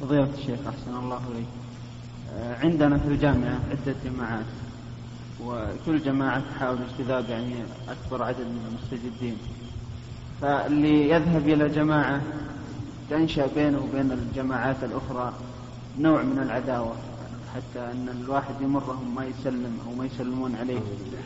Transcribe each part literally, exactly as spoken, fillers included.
فضيلة الشيخ أحسن الله إليك، عندنا في الجامعة عدة جماعات، وكل جماعة تحاول اجتذاب يعني أكبر عدد من المستجدين، فاللي يذهب إلى جماعة تنشأ بينه وبين الجماعات الأخرى نوع من العداوة، حتى أن الواحد يمرهم ما يسلم أو ما يسلمون عليه.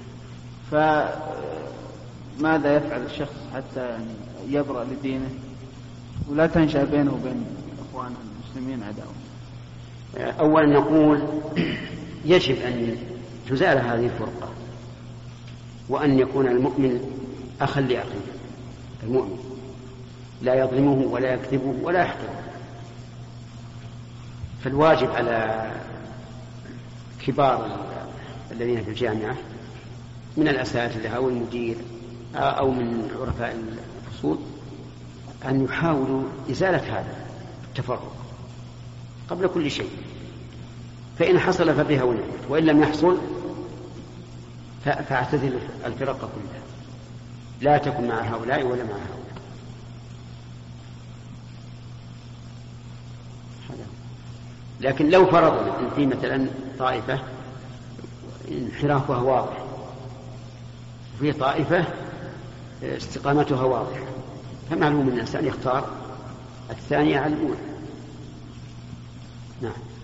فماذا يفعل الشخص حتى يعني يبرأ لدينه ولا تنشأ بينه وبين إخوانه المسلمين عداوة؟ أولا نقول يجب أن تزال هذه الفرقة، وأن يكون المؤمن أخا لأخيه المؤمن، لا يظلمه ولا يكذبه ولا يحقره. فالواجب على كبار الذين في الجامعة من الأساتذة أو المدير أو من عرفاء الفصول أن يحاولوا إزالة هذا التفرق قبل كل شيء، فإن حصل فبها ونعمت، وإن لم يحصل فاعتزل الفرق كلها، لا تكن مع هؤلاء ولا مع هؤلاء. لكن لو فرضنا أن في مثلا طائفة انحرافها واضح وفي طائفة استقامتها واضحة، فمعلوم الإنسان يختار الثانية على الأولى. نعم.